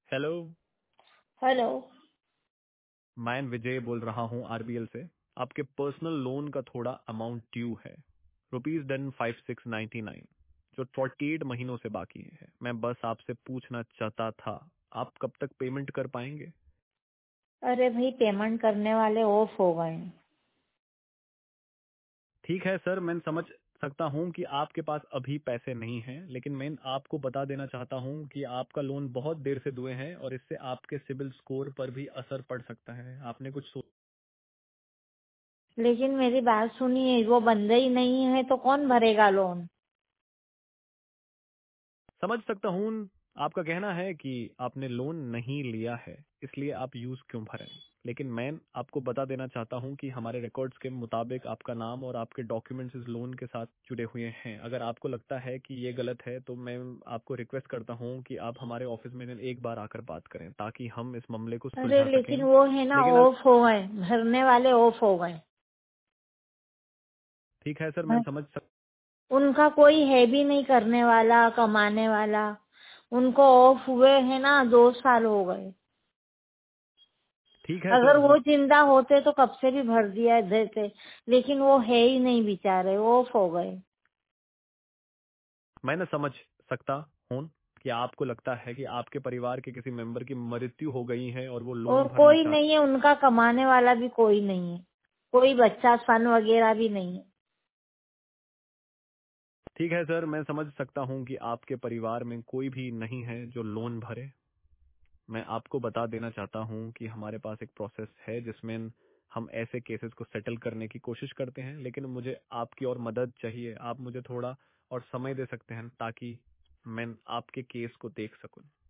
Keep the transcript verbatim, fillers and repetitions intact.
Hello. Hello. मैं विजय बोल रहा हूँ आरबीएल से। आपके पर्सनल लोन का थोड़ा अमाउंट ड्यू है, रुपीज डन फाइव सिक्स नाइन्टी नाइन, जो फोर्टी एट महीनों से बाकी है। मैं बस आपसे पूछना चाहता था, आप कब तक पेमेंट कर पाएंगे? अरे भाई, पेमेंट करने वाले ऑफ हो गए। ठीक है सर, मैं समझ सकता हूँ कि आपके पास अभी पैसे नहीं हैं, लेकिन मैं आपको बता देना चाहता हूँ कि आपका लोन बहुत देर से दुए हैं और इससे आपके सिबिल स्कोर पर भी असर पड़ सकता है। आपने कुछ सोच लेकिन मेरी बात सुनिए, वो बंदे ही नहीं है तो कौन भरेगा लोन? समझ सकता हूँ। आपका कहना है कि आपने लोन नहीं लिया है, इसलिए आप यूज क्यों भरें, लेकिन मैं आपको बता देना चाहता हूँ कि हमारे रिकॉर्ड्स के मुताबिक आपका नाम और आपके डॉक्यूमेंट्स इस लोन के साथ जुड़े हुए हैं। अगर आपको लगता है कि ये गलत है तो मैं आपको रिक्वेस्ट करता हूँ कि आप हमारे ऑफिस में एक बार आकर बात करें ताकि हम इस मामले को अरे सुलझा सकें। लेकिन वो है ना, लेकिन अगर ऑफ हो गए, भरने वाले ऑफ हो गए। ठीक है सर, मैं हाँ, समझ सक उनका कोई है भी नहीं करने वाला, कमाने वाला। उनको ऑफ हुए है ना, दो साल हो गए। ठीक है अगर सर, वो जिंदा होते तो कब से भी भर दिया देते, लेकिन वो है ही नहीं बेचारे, ऑफ हो गए। मैंने समझ सकता हूँ कि आपको लगता है कि आपके परिवार के किसी मेंबर की मृत्यु हो गई है और वो लोन और भरना कोई चाहते। नहीं है, उनका कमाने वाला भी कोई नहीं है, कोई बच्चा सन वगैरह भी नहीं है। ठीक है सर, मैं समझ सकता हूँ कि आपके परिवार में कोई भी नहीं है जो लोन भरे। मैं आपको बता देना चाहता हूँ कि हमारे पास एक प्रोसेस है जिसमें हम ऐसे केसेस को सेटल करने की कोशिश करते हैं, लेकिन मुझे आपकी और मदद चाहिए। आप मुझे थोड़ा और समय दे सकते हैं ताकि मैं आपके केस को देख सकूं।